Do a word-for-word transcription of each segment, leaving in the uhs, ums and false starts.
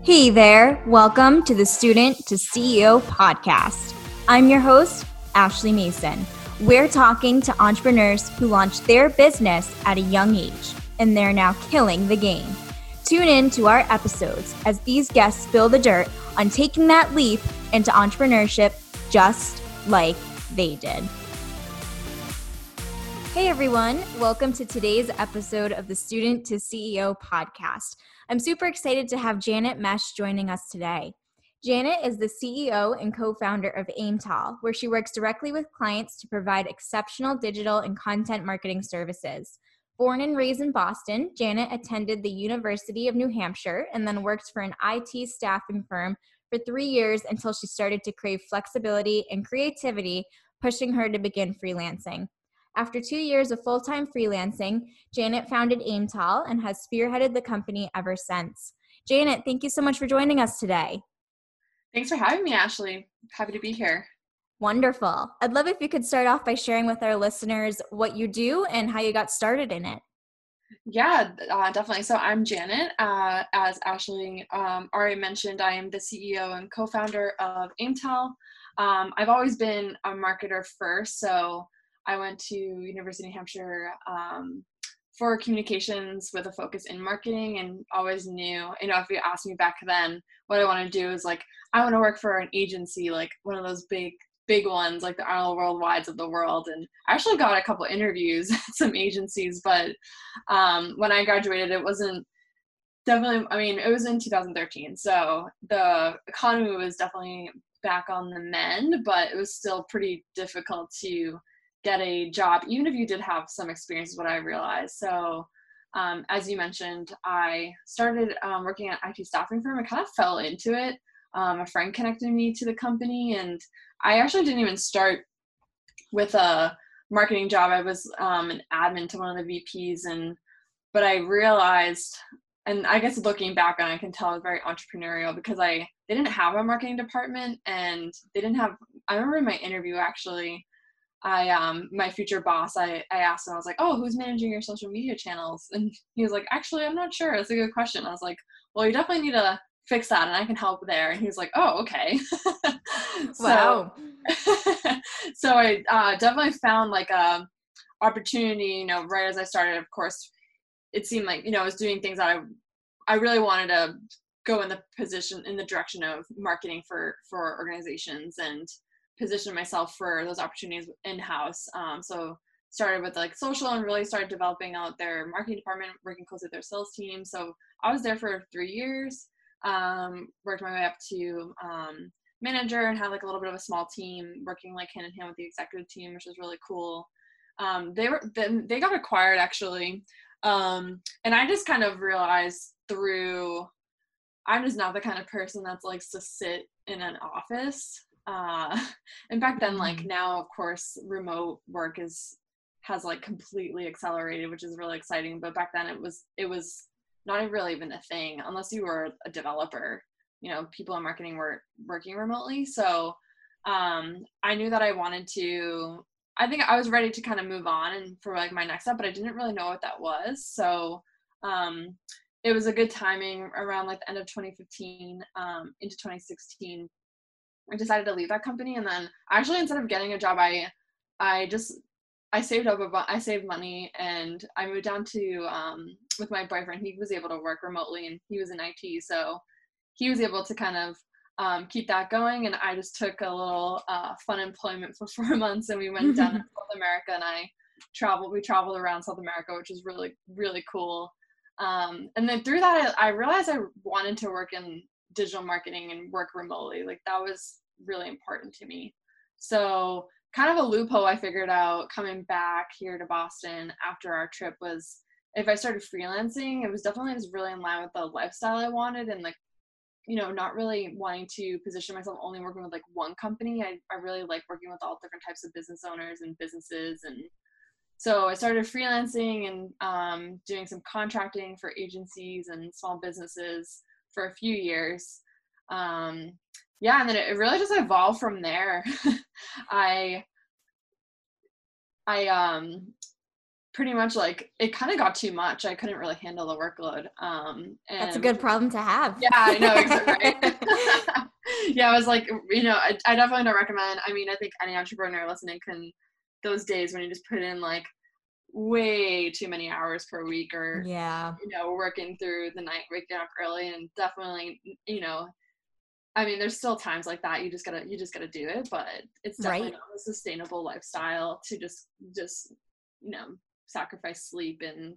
Hey there, welcome to the Student to C E O podcast. I'm your host, Ashley Mason. We're talking to entrepreneurs who launched their business at a young age, and they're now killing the game. Tune in to our episodes as these guests spill the dirt on taking that leap into entrepreneurship just like they did. Hey everyone, welcome to today's episode of the Student to C E O podcast. I'm super excited to have Janet Mesh joining us today. Janet is the C E O and co-founder of Aimtall, where she works directly with clients to provide exceptional digital and content marketing services. Born and raised in Boston, Janet attended the University of New Hampshire and then worked for an I T staffing firm for three years until she started to crave flexibility and creativity, pushing her to begin freelancing. After two years of full-time freelancing, Janet founded Aimtall and has spearheaded the company ever since. Janet, thank you so much for joining us today. Thanks for having me, Ashley. Happy to be here. Wonderful. I'd love if you could start off by sharing with our listeners what you do and how you got started in it. Yeah, uh, definitely. So I'm Janet. Uh, as Ashley um, already mentioned, I am the C E O and co-founder of Aimtall. Um, I've always been a marketer first, so I went to University of New Hampshire um, for communications with a focus in marketing, and always knew, you know, if you asked me back then, what I want to do is like, I want to work for an agency, like one of those big, big ones, like the Arnold Worldwides of the world. And I actually got a couple interviews at some agencies, but um, when I graduated, it wasn't definitely, I mean, it was in two thousand thirteen. So the economy was definitely back on the mend, but it was still pretty difficult to get a job, even if you did have some experience, is what I realized. So um, as you mentioned, I started um, working at an I T staffing firm. I kind of fell into it. Um, a friend connected me to the company, and I actually didn't even start with a marketing job. I was um, an admin to one of the V Ps, and but I realized, and I guess looking back on it, I can tell I was very entrepreneurial because I they didn't have a marketing department, and they didn't have. I remember in my interview actually, I um my future boss, I, I asked him, I was like, oh, who's managing your social media channels? And he was like, actually, I'm not sure. That's a good question. I was like, well, you definitely need to fix that, and I can help there. And he was like, oh, okay. Wow. so so I uh, definitely found like a opportunity, you know, right as I started. Of course, it seemed like, you know, I was doing things that I I really wanted to go in the position in the direction of marketing for for organizations and position myself for those opportunities in-house. Um, so started with like social and really started developing out their marketing department, working closely with their sales team. So I was there for three years, um, worked my way up to um, manager, and had like a little bit of a small team working like hand in hand with the executive team, which was really cool. Um, they were then they got acquired actually. Um, and I just kind of realized through, I'm just not the kind of person that's likes to sit in an office. Uh, and back then, like now, of course, remote work is has like completely accelerated, which is really exciting. But back then, it was it was not really even a thing unless you were a developer. You know, people in marketing were working remotely, so um, I knew that I wanted to. I think I was ready to kind of move on and for like my next step, but I didn't really know what that was. So um, it was a good timing around like the end of twenty fifteen um, into twenty sixteen. I decided to leave that company, and then actually instead of getting a job, I I just I saved up a bu- I saved money, and I moved down to um, with my boyfriend. He was able to work remotely, and he was in I T, so he was able to kind of um, keep that going. And I just took a little uh, fun employment for four months, and we went down to South America, and I traveled. We traveled around South America, which was really really cool. Um, and then through that, I, I realized I wanted to work in digital marketing and work remotely. Like that was really important to me. So kind of a loophole I figured out coming back here to Boston after our trip was if I started freelancing, it was definitely just really in line with the lifestyle I wanted, and like, you know, not really wanting to position myself only working with like one company. I, I really like working with all different types of business owners and businesses. And so I started freelancing and um, doing some contracting for agencies and small businesses for a few years. Um, yeah, and then it really just evolved from there. I I um pretty much like it kind of got too much. I couldn't really handle the workload. Um, That's a and good problem to have. yeah, I know, exactly, right? Yeah, I was like, you know, I, I definitely don't recommend. I mean, I think any entrepreneur listening can, those days when you just put in like way too many hours per week, or, Yeah. you know, working through the night, waking up early, and definitely, you know, I mean, there's still times like that. You just gotta, you just gotta do it, but it's definitely Right. not a sustainable lifestyle to just, just, you know, sacrifice sleep and,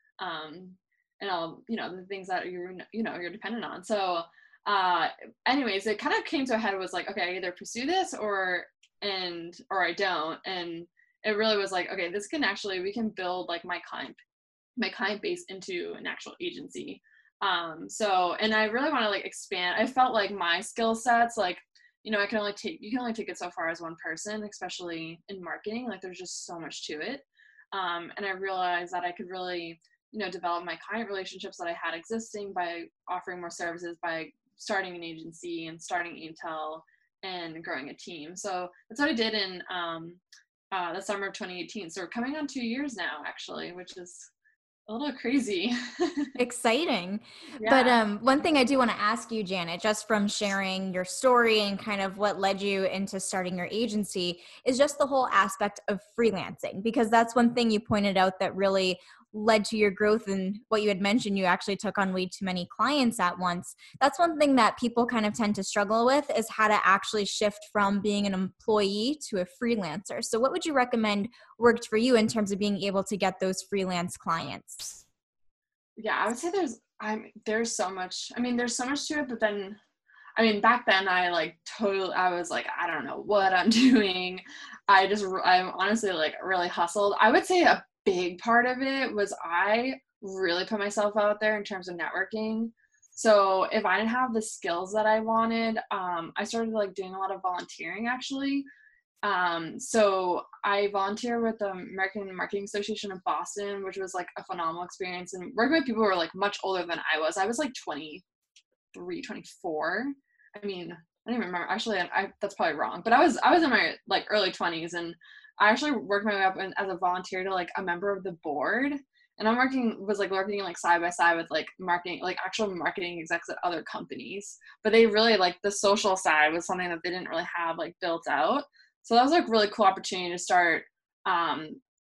um, and all, you know, the things that you're, you know, you're dependent on. So, uh, anyways, it kind of came to a head, was like, okay, I either pursue this or, and, or I don't. And it really was like, okay, this can actually, we can build like my client, my client base into an actual agency. Um, so, and I really want to like expand. I felt like my skill sets, like, you know, I can only take, you can only take it so far as one person, especially in marketing. Like there's just so much to it. Um, and I realized that I could really, you know, develop my client relationships that I had existing by offering more services, by starting an agency and starting Intel and growing a team. So that's what I did in um, uh, the summer of twenty eighteen. So we're coming on two years now, actually, which is a little crazy. Exciting. But Yeah. um, one thing I do want to ask you, Janet, just from sharing your story and kind of what led you into starting your agency, is just the whole aspect of freelancing, because that's one thing you pointed out that really led to your growth. And what you had mentioned, you actually took on way too many clients at once. That's one thing that people kind of tend to struggle with, is how to actually shift from being an employee to a freelancer. So what would you recommend worked for you in terms of being able to get those freelance clients? Yeah, I would say there's, I'm, there's so much, I mean, there's so much to it, but then, I mean, back then I like totally, I was like, I don't know what I'm doing. I just, I honestly like really hustled. I would say a big part of it was I really put myself out there in terms of networking. So if I didn't have the skills that I wanted, um, I started like doing a lot of volunteering actually. Um, so I volunteer with the American Marketing Association of Boston, which was like a phenomenal experience. And working with people who were like much older than I was. I was like twenty-three, twenty-four. I mean, I don't even remember. Actually, I, I, that's probably wrong. But I was I was in my like early twenties, and I actually worked my way up in, as a volunteer to like a member of the board. And I'm working was like working like side by side with like marketing, like actual marketing execs at other companies. But they really like the social side was something that they didn't really have like built out. So that was like a really cool opportunity to start um,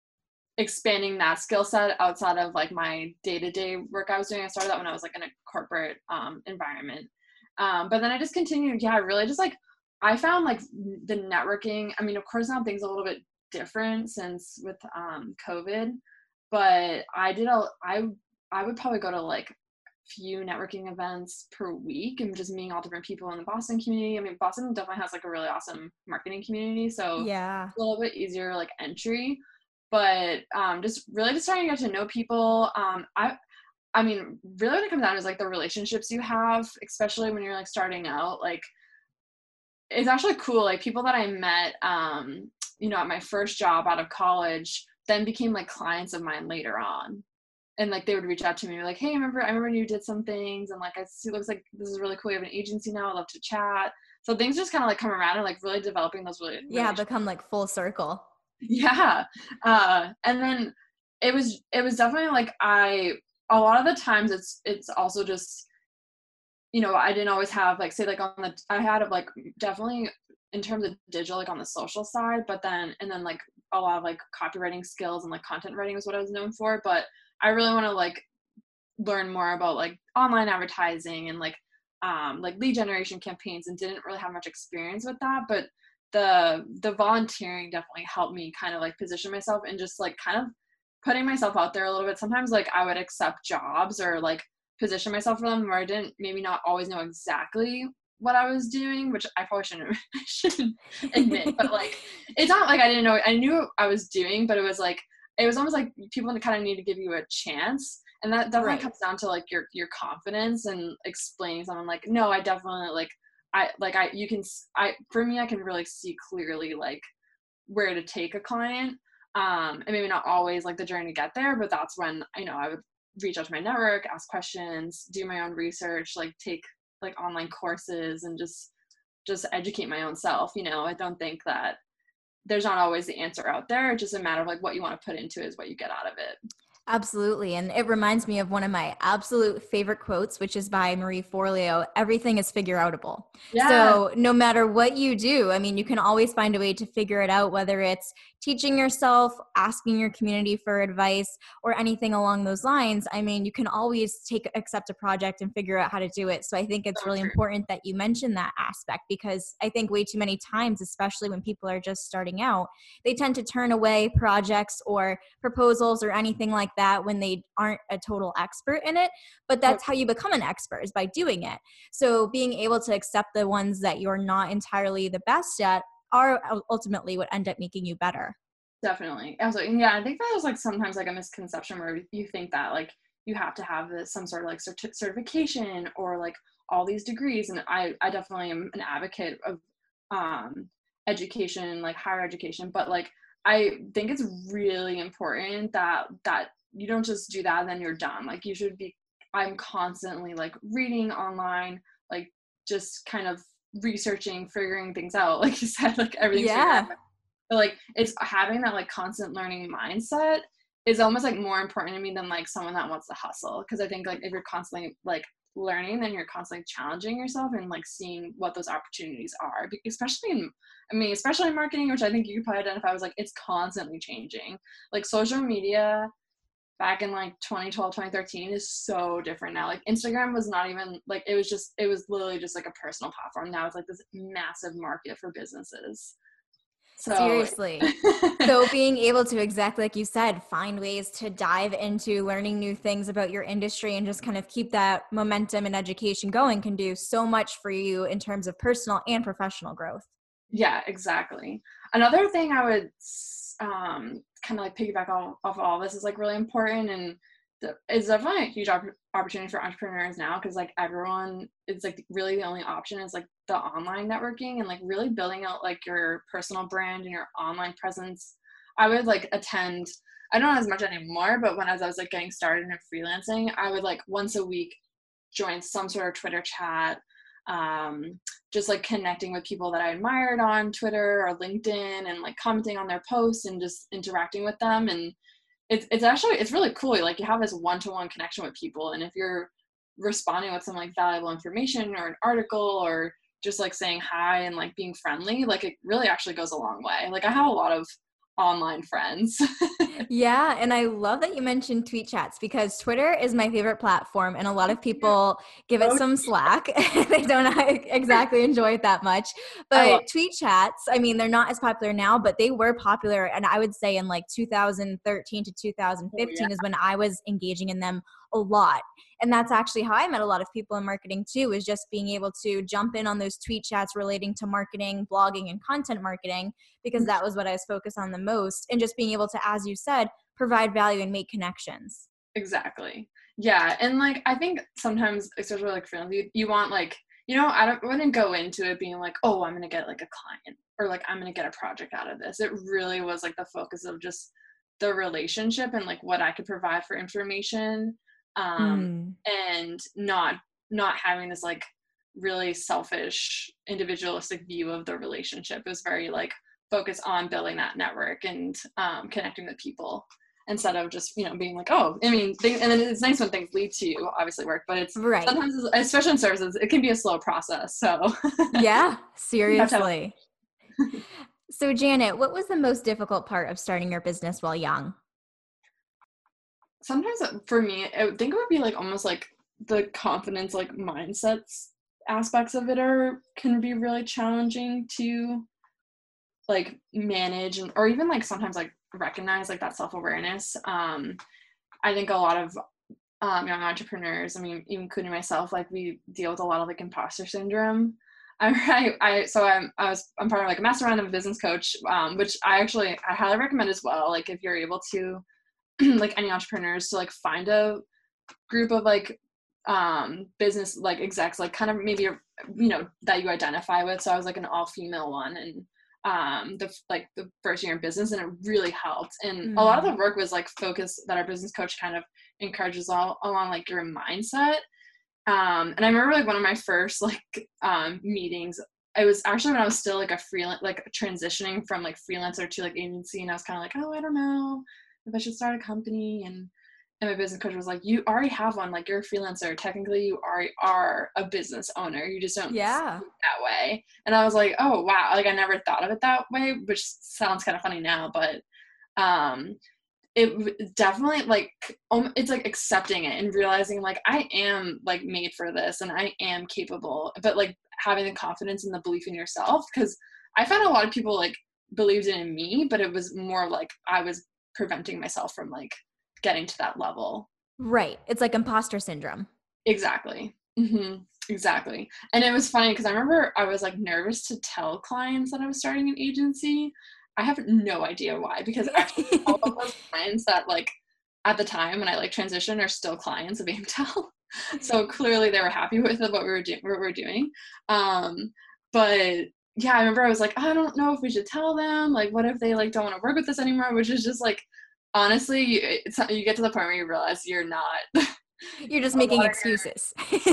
expanding that skill set outside of like my day-to-day work I was doing. I started that when I was like in a corporate um, environment. Um, but then I just continued, yeah, really just like, I found like the networking, I mean, of course now things are a little bit different since with um, COVID, but I did a, I, I would probably go to like few networking events per week and just meeting all different people in the Boston community. I mean, Boston definitely has like a really awesome marketing community, so Yeah. a little bit easier like entry. But um, just really just starting to get to know people. Um, I, I mean, really what it comes down to is like the relationships you have, especially when you're like starting out. Like, it's actually cool. Like people that I met, um, you know, at my first job out of college, then became like clients of mine later on. And like they would reach out to me like, hey, remember I remember you did some things, and like I see, looks like this is really cool. You have an agency now. I'd love to chat. So things just kind of like come around and like really developing those really Yeah, relationships. become like full circle. Yeah. Uh, and then it was it was definitely like I a lot of the times it's it's also just, you know, I didn't always have like say like on the I had like definitely in terms of digital like on the social side, but then and then like a lot of like copywriting skills and like content writing was what I was known for. But I really want to like learn more about like online advertising and like um like lead generation campaigns, and didn't really have much experience with that. But the the volunteering definitely helped me kind of like position myself and just like kind of putting myself out there a little bit. Sometimes like I would accept jobs or like position myself for them where I didn't maybe not always know exactly what I was doing, which I probably shouldn't shouldn't admit, but like it's not like I didn't know, I knew what I was doing, but it was like it was almost like people kind of need to give you a chance. And that definitely Right. comes down to like your your confidence and explaining something like, no, I definitely like I like I you can I for me I can really see clearly like where to take a client, um and maybe not always like the journey to get there, but that's when, you know, I would reach out to my network, ask questions, do my own research, like take like online courses and just just educate my own self. You know, I don't think that there's not always the answer out there. It's just a matter of like what you want to put into it is what you get out of it. Absolutely. And it reminds me of one of my absolute favorite quotes, which is by Marie Forleo: everything is figure outable. Yeah. So no matter what you do, I mean, you can always find a way to figure it out, whether it's teaching yourself, asking your community for advice, or anything along those lines. I mean, you can always take, accept a project and figure out how to do it. So I think it's So really true. important that you mention that aspect, because I think way too many times, especially when people are just starting out, they tend to turn away projects or proposals or anything like that when they aren't a total expert in it. But that's how you become an expert, is by doing it. So being able to accept the ones that you're not entirely the best at are ultimately what end up making you better. Definitely. Absolutely. And yeah, I think that was like sometimes like a misconception where you think that like you have to have this some sort of like certi- certification or like all these degrees. And I, I definitely am an advocate of um, education, like higher education. But like, I think it's really important that, that you don't just do that and then you're done. Like you should be, I'm constantly like reading online, like just kind of researching, figuring things out. Like you said, like everything's Yeah. but like it's having that like constant learning mindset is almost like more important to me than like someone that wants to hustle. Because I think like if you're constantly like learning, then you're constantly challenging yourself and like seeing what those opportunities are. Be- especially in, I mean, especially in marketing, which I think you could probably identify was like it's constantly changing. Like social media back in like twenty twelve, twenty thirteen is so different now. Like Instagram was not even like, it was just, it was literally just like a personal platform. Now it's like this massive market for businesses. So Seriously. So being able to, exactly like you said, find ways to dive into learning new things about your industry and just kind of keep that momentum and education going can do so much for you in terms of personal and professional growth. yeah, exactly. Another thing I would um, kind of like piggyback off, off of all this is like really important, and the, it's definitely a huge op- opportunity for entrepreneurs now, because like everyone, it's like really the only option is like the online networking and like really building out like your personal brand and your online presence. I would like attend, I don't know as much anymore, but when as I was like getting started in freelancing, I would like once a week join some sort of Twitter chat, um, just like connecting with people that I admired on Twitter or LinkedIn and like commenting on their posts and just interacting with them. And it's it's actually, it's really cool. Like you have this one-to-one connection with people. And if you're responding with some like valuable information or an article or just like saying hi and like being friendly, like it really actually goes a long way. Like I have a lot of online friends. Yeah, and I love that you mentioned tweet chats, because Twitter is my favorite platform and a lot of people give it some slack. They don't exactly enjoy it that much. But tweet chats, I mean, they're not as popular now, but they were popular. And I would say in like two thousand thirteen to two thousand fifteen Oh, yeah. is when I was engaging in them a lot. And that's actually how I met a lot of people in marketing too, is just being able to jump in on those tweet chats relating to marketing, blogging, and content marketing, because that was what I was focused on the most. And just being able to, as you said, provide value and make connections. Exactly. Yeah. And like, I think sometimes, especially like freelance, you, you want like, you know, I don't, I wouldn't go into it being like, oh, I'm going to get like a client or like, I'm going to get a project out of this. It really was like the focus of just the relationship and like what I could provide for information. Um, Mm. and not, not having this like really selfish, individualistic view of the relationship. It was very like focused on building that network and um, connecting with people, instead of just, you know, being like, oh, I mean, things, and then it's nice when things lead to obviously work, but it's Right. sometimes, especially in services, it can be a slow process. So yeah, seriously. So Janet, what was the most difficult part of starting your business while young? Sometimes for me, I think it would be like almost like the confidence, like mindsets aspects of it are can be really challenging to like manage, and or even like sometimes like recognize like that self-awareness. Um, I think a lot of um, young entrepreneurs, I mean, even including myself, like we deal with a lot of like imposter syndrome. I, I, so I'm, I was, I'm part of like a mastermind of a business coach, um, which I actually, I highly recommend as well. Like if you're able to, like any entrepreneurs, to like find a group of like um, business like execs, like kind of maybe, you know, that you identify with. So I was like an all female one, and um the like the first year in business, and it really helped. And mm. a lot of the work was like focused that our business coach kind of encourages all along like your mindset. Um and I remember like one of my first like um meetings it was actually when I was still like a freelance, like transitioning from like freelancer to like agency. And I was kind of like, oh, I don't know if I should start a company. And, and my business coach was like, you already have one. Like you're a freelancer. Technically you already are a business owner. You just don't Yeah. see it that way. And I was like, oh, wow. Like I never thought of it that way, which sounds kind of funny now, but, um, it definitely like, um, it's like accepting it and realizing like, I am like made for this and I am capable, but like having the confidence and the belief in yourself. Cause I found a lot of people like believed in me, but it was more like I was preventing myself from like getting to that level. Right. It's like imposter syndrome. Exactly. Mm-hmm. Exactly. And it was funny because I remember I was like nervous to tell clients that I was starting an agency. I have no idea why, because actually all of those clients that like at the time when I like transitioned are still clients of Aimtel. So clearly they were happy with what we were doing, what we were doing. Um, but yeah, I remember I was like, I don't know if we should tell them, like, what if they like don't want to work with us anymore? Which is just like, honestly, you, it's, you get to the point where you realize you're not. You're just making excuses.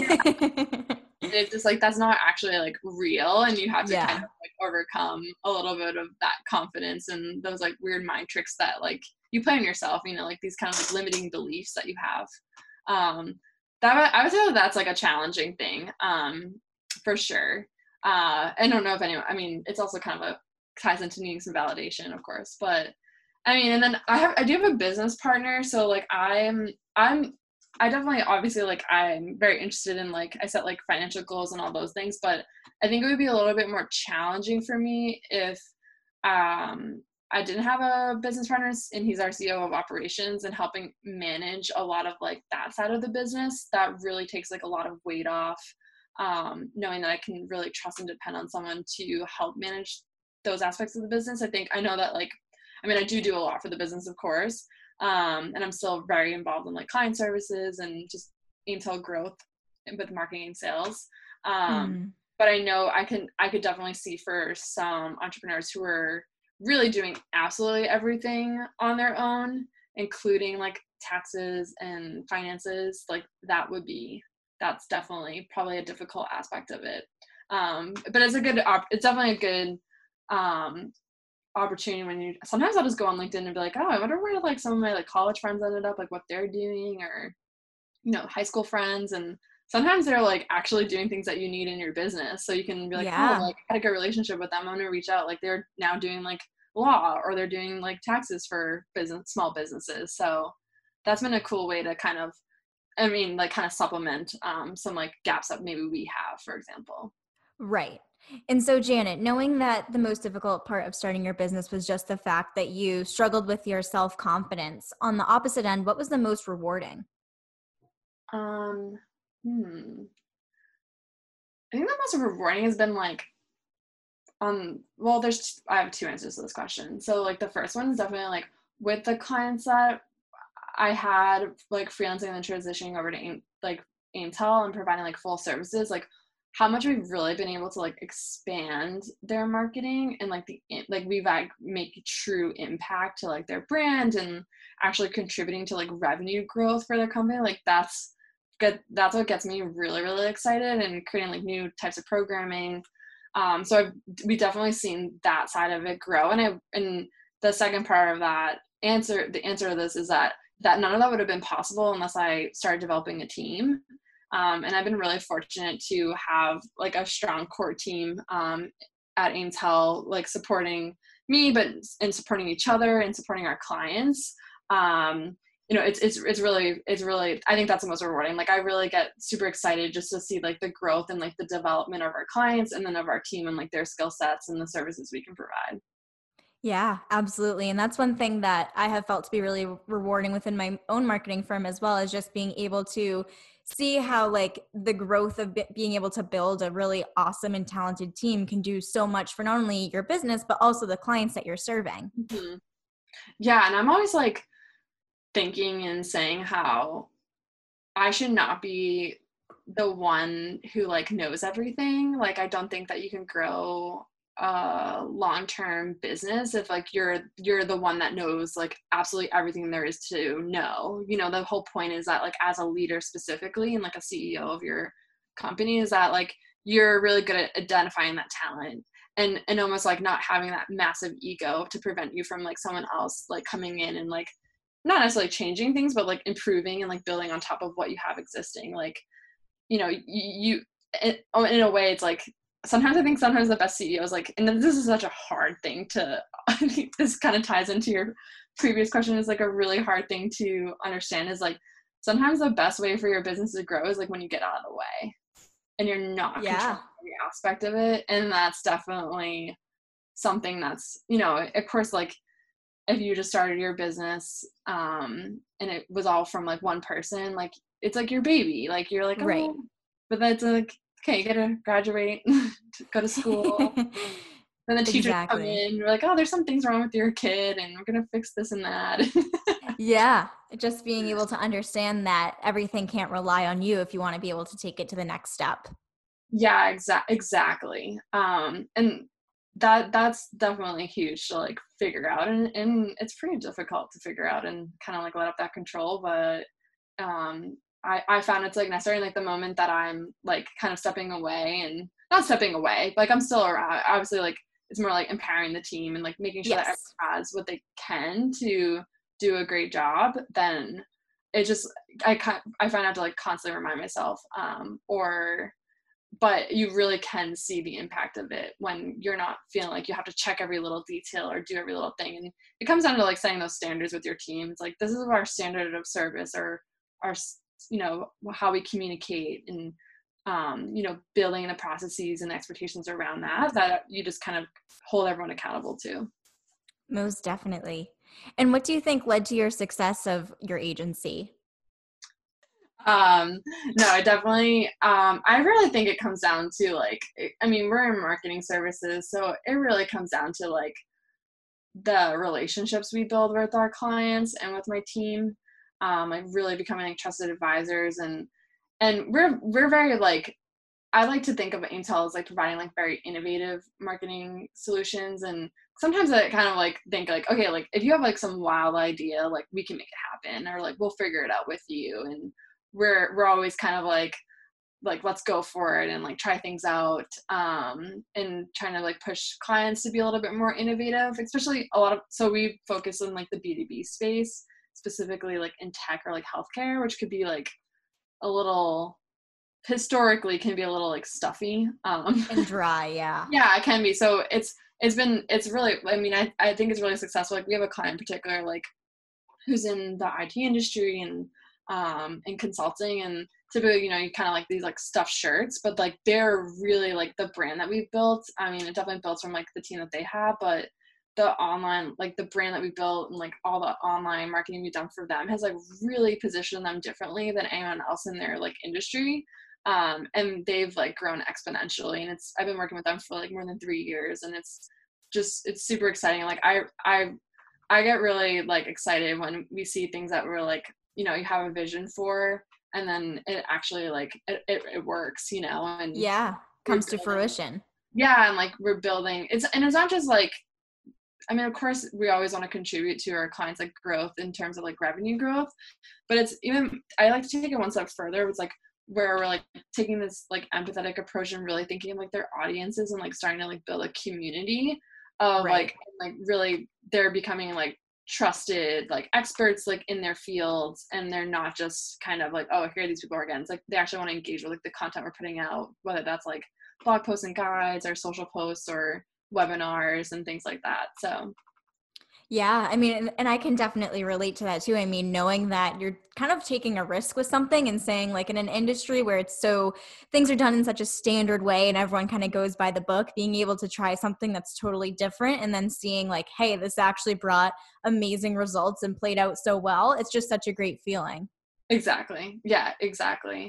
It's just like, that's not actually like real. And you have to Yeah. kind of like overcome a little bit of that confidence and those like weird mind tricks that like you play on yourself, you know, like these kind of like limiting beliefs that you have. Um, that I would say that that's like a challenging thing, um, for sure. Uh, I don't know if anyone, I mean, it's also kind of a ties into needing some validation, of course, but I mean, and then I have, I do have a business partner. So like I'm, I'm, I definitely, obviously, like I'm very interested in like, I set like financial goals and all those things, but I think it would be a little bit more challenging for me if, um, I didn't have a business partner and he's our C E O of operations and helping manage a lot of like that side of the business. That really takes like a lot of weight off, um, knowing that I can really trust and depend on someone to help manage those aspects of the business. I think I know that like, I mean, I do do a lot for the business, of course. Um, and I'm still very involved in like client services and just Aimtel growth with marketing and sales. Um, Mm. but I know I can, I could definitely see for some entrepreneurs who are really doing absolutely everything on their own, including like taxes and finances, like that would be, that's definitely probably a difficult aspect of it. Um, but it's a good, op- it's definitely a good, um, opportunity when you, sometimes I'll just go on LinkedIn and be like, oh, I wonder where like some of my like college friends ended up, like what they're doing, or, you know, high school friends. And sometimes they're like actually doing things that you need in your business. So you can be like, oh, Yeah. like I had a good relationship with them, I'm going to reach out. Like they're now doing like law or they're doing like taxes for business, small businesses. So that's been a cool way to kind of, I mean, like kind of supplement um, some like gaps that maybe we have, for example. Right. And so, Janet, knowing that the most difficult part of starting your business was just the fact that you struggled with your self-confidence, on the opposite end, what was the most rewarding? Um, hmm. I think the most rewarding has been like, um, well, there's, I have two answers to this question. So like the first one is definitely like with the clients that I had like freelancing and then transitioning over to Aim, like Aimtel and providing like full services, like how much we've really been able to like expand their marketing and like the, like we've like make true impact to like their brand and actually contributing to like revenue growth for their company. Like that's good. That's what gets me really, really excited, and creating like new types of programming. Um, so I've, we definitely seen that side of it grow. And I, and the second part of that answer, the answer to this is that that none of that would have been possible unless I started developing a team. Um, and I've been really fortunate to have like a strong core team um, at Aimtel, like supporting me, but and supporting each other and supporting our clients. Um, you know, it's it's it's really it's really I think that's the most rewarding. Like I really get super excited just to see like the growth and like the development of our clients and then of our team and like their skill sets and the services we can provide. Yeah, absolutely. And that's one thing that I have felt to be really rewarding within my own marketing firm as well, is just being able to see how like the growth of be- being able to build a really awesome and talented team can do so much for not only your business, but also the clients that you're serving. Mm-hmm. Yeah, and I'm always like thinking and saying how I should not be the one who like knows everything. Like I don't think that you can grow a long-term business if like you're you're the one that knows like absolutely everything there is to know. You know, the whole point is that like as a leader specifically and like a C E O of your company is that like you're really good at identifying that talent and and almost like not having that massive ego to prevent you from like someone else like coming in and like not necessarily changing things, but like improving and like building on top of what you have existing. Like, you know, you, you it, in a way, it's like sometimes I think sometimes the best C E Os like, and this is such a hard thing to, I think this kind of ties into your previous question, is like a really hard thing to understand is like, sometimes the best way for your business to grow is like when you get out of the way and you're not Yeah. controlling every aspect of it. And that's definitely something that's, you know, of course, like if you just started your business um, and it was all from like one person, like it's like your baby, like you're like, oh, Right. but that's like, okay, you gotta graduate, go to school. Then the teachers come Exactly. in, you're like, oh, there's some things wrong with your kid and we're gonna fix this and that. Yeah. Just being able to understand that everything can't rely on you if you want to be able to take it to the next step. Yeah, exa- exactly. Um, and that that's definitely huge to like figure out, and, and it's pretty difficult to figure out and kind of like let up that control. But um, I, I found it's like necessary like the moment that I'm like kind of stepping away and not stepping away, like I'm still around. Obviously, like it's more like empowering the team and like making sure that Yes. everyone has what they can to do a great job. Then it just I kind I find out to like constantly remind myself, um, or but you really can see the impact of it when you're not feeling like you have to check every little detail or do every little thing. And it comes down to like setting those standards with your team. It's like, this is our standard of service, or our, you know, how we communicate, and, um, you know, building the processes and expectations around that, that you just kind of hold everyone accountable to. Most definitely. And what do you think led to your success of your agency? Um, no, I definitely, um, I really think it comes down to like, I mean, we're in marketing services, so it really comes down to like the relationships we build with our clients and with my team, um, like really becoming like trusted advisors, and, and we're, we're very like, I like to think of Intel as like providing like very innovative marketing solutions. And sometimes I kind of like think like, okay, like if you have like some wild idea, like we can make it happen, or like we'll figure it out with you. And we're we're always kind of like like let's go for it and like try things out, um, and trying to like push clients to be a little bit more innovative, especially a lot of, so we focus on like the B two B space, specifically like in tech or like healthcare, which could be like a little, historically can be a little like stuffy, um And dry, yeah. yeah, it can be. So it's it's been it's really, I mean, I, I think it's really successful. Like we have a client in particular like who's in the I T industry and um in consulting, and typically, you know, you kind of like these like stuffed shirts, but like they're really like the brand that we've built. I mean, it definitely built from like the team that they have, but the online, like the brand that we built and like all the online marketing we've done for them has like really positioned them differently than anyone else in their like industry. Um, and they've like grown exponentially, and it's, I've been working with them for like more than three years, and it's just, it's super exciting. Like I, I, I get really like excited when we see things that we're like, you know, you have a vision for, and then it actually like, it, it, it works, you know, and Yeah. Comes to fruition. yeah. And like we're building, it's, and it's not just like, I mean, of course we always want to contribute to our clients like growth in terms of like revenue growth, but it's even, I like to take it one step further. It's like where we're like taking this like empathetic approach and really thinking of like their audiences and like starting to like build a community of Right. like, like really they're becoming like trusted like experts like in their fields, and they're not just kind of like, oh, here are these people again. It's like they actually want to engage with like the content we're putting out, whether that's like blog posts and guides or social posts or webinars and things like that. So Yeah, I mean, and, and I can definitely relate to that too. I mean, knowing that you're kind of taking a risk with something and saying, like, in an industry where it's so, things are done in such a standard way and everyone kind of goes by the book, being able to try something that's totally different and then seeing, like, hey, this actually brought amazing results and played out so well. It's just such a great feeling. exactly. Yeah, exactly.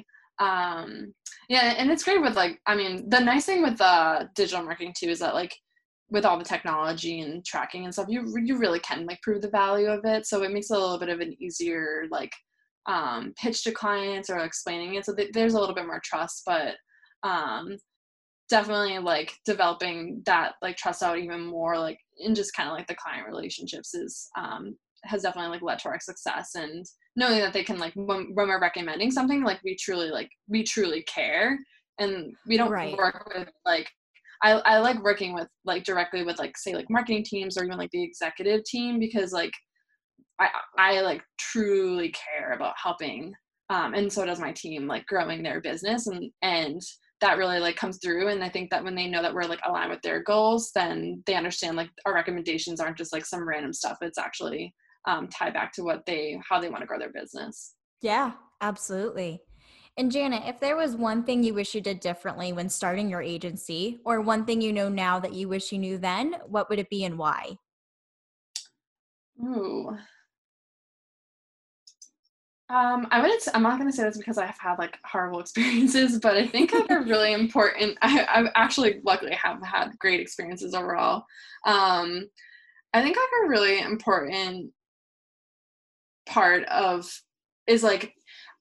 Um, yeah, and it's great with like, I mean, the nice thing with uh, digital marketing too is that like with all the technology and tracking and stuff, you you really can like prove the value of it. So it makes it a little bit of an easier like um, pitch to clients or explaining it. So th- there's a little bit more trust, but um, definitely like developing that like trust out even more, like in just kind of like the client relationships is um, has definitely like led to our success. And knowing that they can like when, when we're recommending something, like we truly like we truly care, And we don't Right. work with like, I, I like working with like directly with like, say like marketing teams or even like the executive team, because like I, I like truly care about helping. Um, and so does my team, like growing their business, and, and that really like comes through. And I think that when they know that we're like aligned with their goals, then they understand like our recommendations aren't just like some random stuff. It's actually um, tied back to what they, how they want to grow their business. Yeah, absolutely. And Janet, if there was one thing you wish you did differently when starting your agency, or one thing you know now that you wish you knew then, what would it be and why? Ooh. Um, I wouldn't, I'm not going to say this because I've had like horrible experiences, but I think like a really important, I, I've actually luckily have had great experiences overall. Um, I think like a really important part of is like,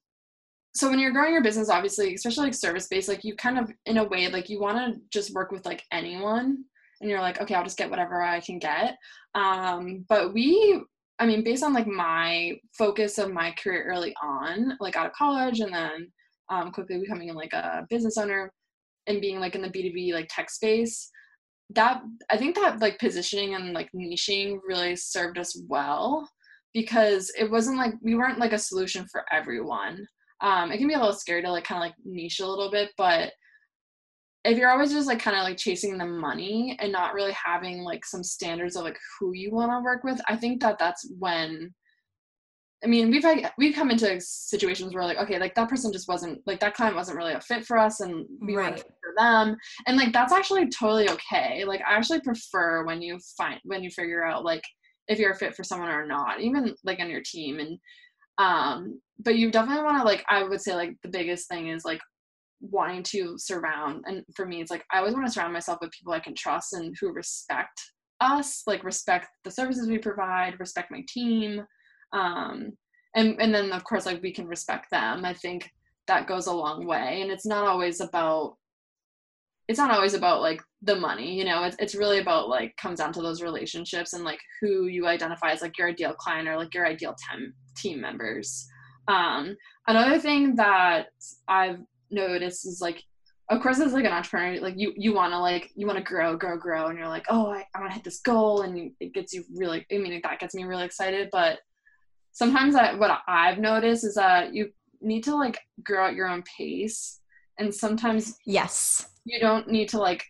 so when you're growing your business, obviously, especially like service based, like you kind of in a way, like you want to just work with like anyone, and you're like, okay, I'll just get whatever I can get. Um, but we, I mean, based on like my focus of my career early on, like out of college and then um, quickly becoming like a business owner and being like in the B two B like tech space, that I think that like positioning and like niching really served us well, because it wasn't like we weren't like a solution for everyone. Um, it can be a little scary to like kind of like niche a little bit, but if you're always just like kind of like chasing the money and not really having like some standards of like who you want to work with, I think that that's when, I mean, we've like we've come into situations where like, okay, like that person just wasn't like that client wasn't really a fit for us, and we weren't a Right. fit for them, and like that's actually totally okay. Like I actually prefer when you find when you figure out like if you're a fit for someone or not, even like on your team, and um, but you definitely want to like I would say like the biggest thing is like wanting to surround, and for me it's like I always want to surround myself with people I can trust and who respect us, like respect the services we provide, respect my team, um and and then of course like we can respect them. I think that goes a long way, and it's not always about it's not always about like the money, you know, it's, it's really about like comes down to those relationships and like who you identify as like your ideal client or like your ideal tem- team members. Um another thing that I've noticed is like, of course as like an entrepreneur, like you you want to like you want to grow grow grow and you're like, oh, i, I want to hit this goal, and you, it gets you really, I mean that gets me really excited. But sometimes I, what I've noticed is that you need to like grow at your own pace, and sometimes Yes. you don't need to like,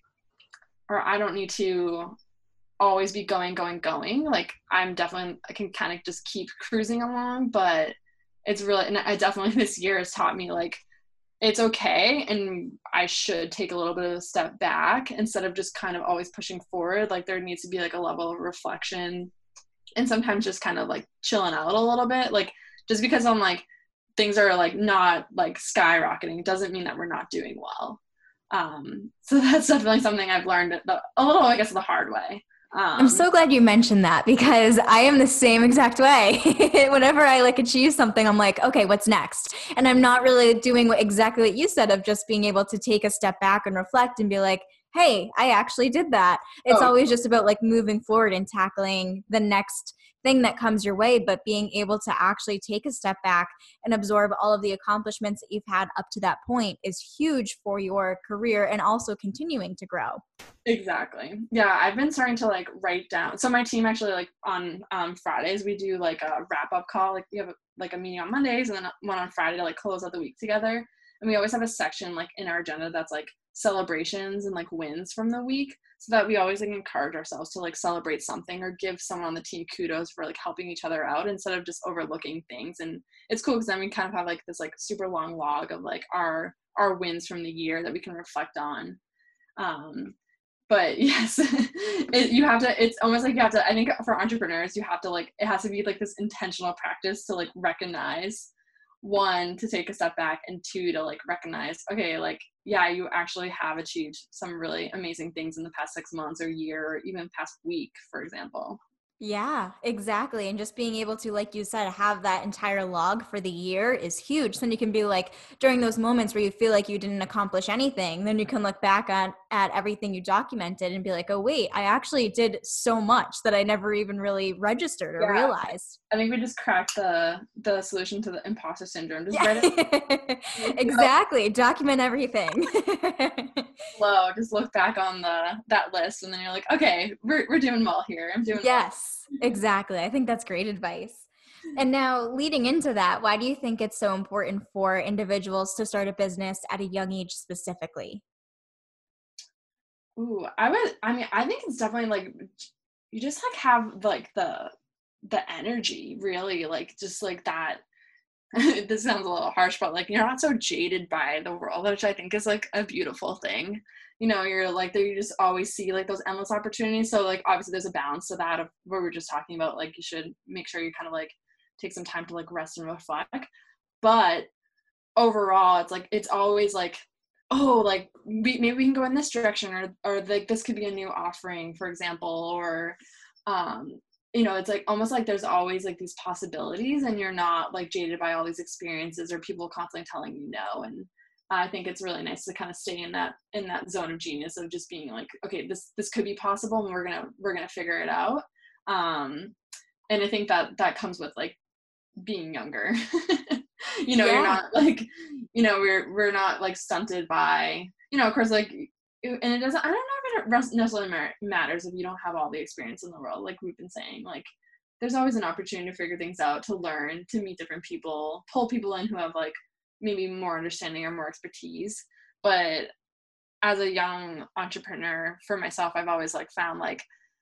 or I don't need to always be going, going, going. Like I'm definitely, I can kind of just keep cruising along, but it's really, and I definitely this year has taught me like, it's okay. And I should take a little bit of a step back instead of just kind of always pushing forward. Like there needs to be like a level of reflection, and sometimes just kind of like chilling out a little bit. Like just because I'm like, things are like not like skyrocketing doesn't mean that we're not doing well. Um, so that's definitely something I've learned the, a little, I guess, the hard way. I'm Um, so glad you mentioned that, because I am the same exact way. Whenever I like achieve something, I'm like, okay, what's next? And I'm not really doing what, exactly what you said, of just being able to take a step back and reflect and be like, hey, I actually did that. It's oh, always just about like moving forward and tackling the next thing that comes your way, but being able to actually take a step back and absorb all of the accomplishments that you've had up to that point is huge for your career and also continuing to grow. exactly. Yeah, I've been starting to like write down. So my team actually like on um, Fridays we do like a wrap up call. Like we have a, like a meeting on Mondays and then one on Friday to like close out the week together. And we always have a section like in our agenda that's like celebrations and like wins from the week, so that we always like encourage ourselves to like celebrate something or give someone on the team kudos for like helping each other out instead of just overlooking things. And it's cool because then we kind of have like this like super long log of like our our wins from the year that we can reflect on. Um, but yes, it, you have to, it's almost like you have to, I think for entrepreneurs, you have to like, it has to be like this intentional practice to like recognize, one, to take a step back, and two, to like recognize, okay, like, yeah, you actually have achieved some really amazing things in the past six months or year, or even past week, for example. Yeah, exactly. And just being able to, like you said, have that entire log for the year is huge. Then you can be like, during those moments where you feel like you didn't accomplish anything, then you can look back on at everything you documented and be like, oh wait, I actually did so much that I never even really registered or Yeah, realized. I think we just cracked the the solution to the imposter syndrome. Just Yeah, write it exactly. Document everything. low, just look back on the that list, and then you're like, okay, we're we're doing well here. I'm doing well. Yes, exactly. I think that's great advice. And now, leading into that, why do you think it's so important for individuals to start a business at a young age specifically? Ooh, I would. I mean, I think it's definitely like you just like have like the the energy, really, like just like that. This sounds a little harsh, but like you're not so jaded by the world, which I think is like a beautiful thing. You know, you're like there, you just always see like those endless opportunities. So like obviously there's a balance to that of what we were just talking about. Like you should make sure you kind of like take some time to like rest and reflect. But overall, it's like it's always like, oh, like we, maybe we can go in this direction, or or like this could be a new offering, for example, or um you know, it's like almost like there's always like these possibilities, and you're not like jaded by all these experiences or people constantly telling you no. And I think it's really nice to kind of stay in that in that zone of genius of just being like, okay, this this could be possible, and we're gonna we're gonna figure it out. um and I think that that comes with like being younger. You know, you're Yeah, not like, you know, we're we're not like stunted by, you know, of course, like, and it doesn't, I don't know if it necessarily matters if you don't have all the experience in the world, like we've been saying. Like there's always an opportunity to figure things out, to learn, to meet different people, pull people in who have like maybe more understanding or more expertise. But as a young entrepreneur, for myself, I've always like found like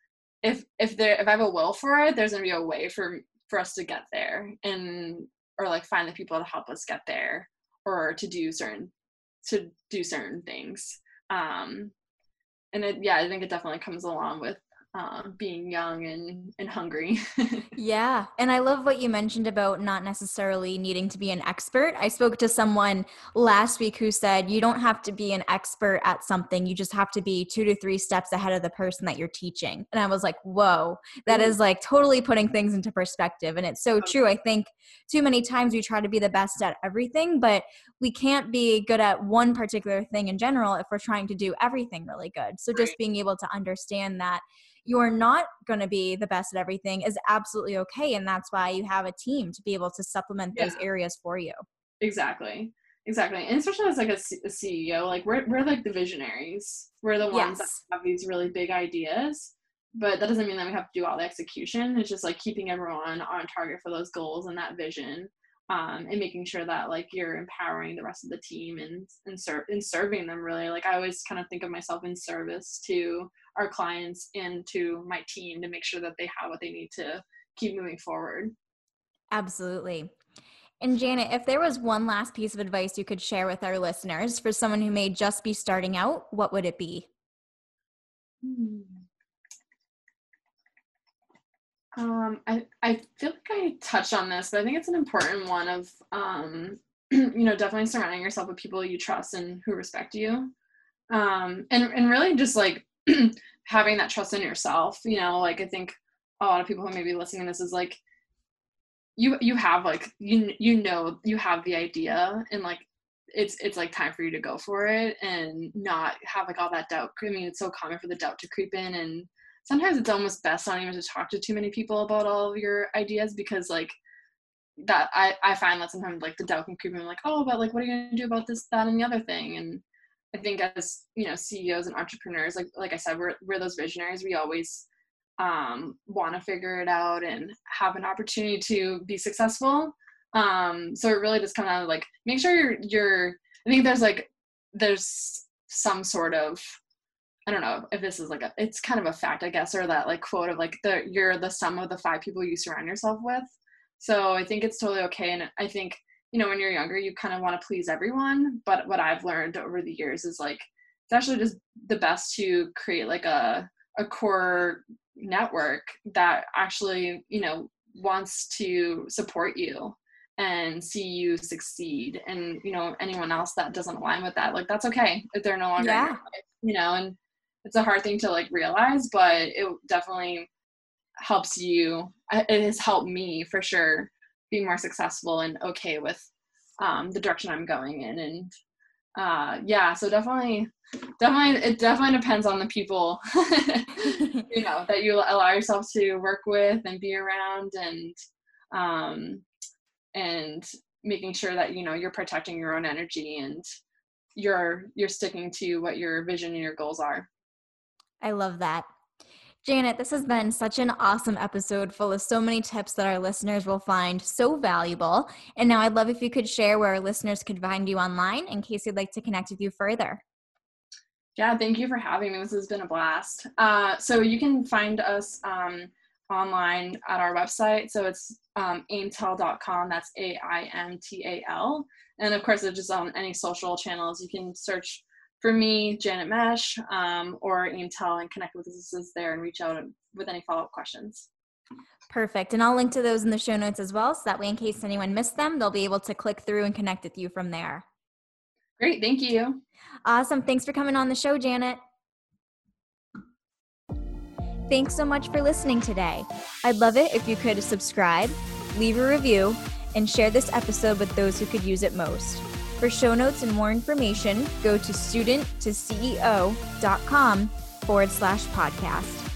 if if there if I have a will for it, there's gonna be a way for for us to get there, and or like find the people to help us get there, or to do certain to do certain things. Um, and it, yeah, I think it definitely comes along with uh, being young and and hungry. yeah. And I love what you mentioned about not necessarily needing to be an expert. I spoke to someone last week who said you don't have to be an expert at something. You just have to be two to three steps ahead of the person that you're teaching. And I was like, whoa, that Ooh, is like totally putting things into perspective. And it's so true. I think too many times we try to be the best at everything, but we can't be good at one particular thing in general if we're trying to do everything really good. So right. just being able to understand that you're not going to be the best at everything is absolutely okay. And that's why you have a team to be able to supplement Yeah, those areas for you. exactly. Exactly. And especially as like a, C- a C E O, like we're we're like the visionaries. We're the ones that Yes, have these really big ideas, but that doesn't mean that we have to do all the execution. It's just like keeping everyone on target for those goals and that vision, um, and making sure that like you're empowering the rest of the team and and, ser- and serving them really. Like I always kind of think of myself in service to our clients and to my team to make sure that they have what they need to keep moving forward. absolutely. And Janet, if there was one last piece of advice you could share with our listeners for someone who may just be starting out, what would it be? Hmm. Um, I, I feel like I touched on this, but I think it's an important one of, um, you know, definitely surrounding yourself with people you trust and who respect you. Um, and, and really just like having that trust in yourself, you know, like I think a lot of people who may be listening to this is like, you, you have like, you, you know, you have the idea, and like, it's, it's like time for you to go for it and not have like all that doubt. I mean, it's so common for the doubt to creep in, and sometimes it's almost best not even to talk to too many people about all of your ideas, because like that I, I find that sometimes like the doubt can creep in, like, oh, but like what are you gonna do about this, that, and the other thing. And I think as, you know, C E Os and entrepreneurs, like like I said, we're we're those visionaries. We always um want to figure it out and have an opportunity to be successful. Um so it really just kind of like make sure you're you're I think there's like there's some sort of, I don't know if this is like a, it's kind of a fact, I guess, or that like quote of like the, you're the sum of the five people you surround yourself with. So I think it's totally okay. And I think, you know, when you're younger, you kind of want to please everyone. But what I've learned over the years is like, it's actually just the best to create like a, a core network that actually, you know, wants to support you and see you succeed. And, you know, anyone else that doesn't align with that, like, that's okay if they're no longer in your Yeah. life, you know. And it's a hard thing to like realize, but it definitely helps you, it has helped me for sure be more successful and okay with um, the direction I'm going in. And uh, yeah, so definitely, definitely, it definitely depends on the people, you know, that you allow yourself to work with and be around, and, um, and making sure that, you know, you're protecting your own energy and you're, you're sticking to what your vision and your goals are. I love that. Janet, this has been such an awesome episode full of so many tips that our listeners will find so valuable. And now I'd love if you could share where our listeners could find you online in case they'd like to connect with you further. Yeah, thank you for having me. This has been a blast. Uh, so you can find us um, online at our website. So it's um, aimtel dot com. That's A I M T A L. And of course, it's just on any social channels. You can search for me, Janet Mesh, um, or Aimtel, and connect with us there and reach out with any follow-up questions. Perfect. And I'll link to those in the show notes as well. So that way, in case anyone missed them, they'll be able to click through and connect with you from there. Great. Thank you. Awesome. Thanks for coming on the show, Janet. Thanks so much for listening today. I'd love it if you could subscribe, leave a review, and share this episode with those who could use it most. For show notes and more information, go to student to C E O dot com forward slash podcast.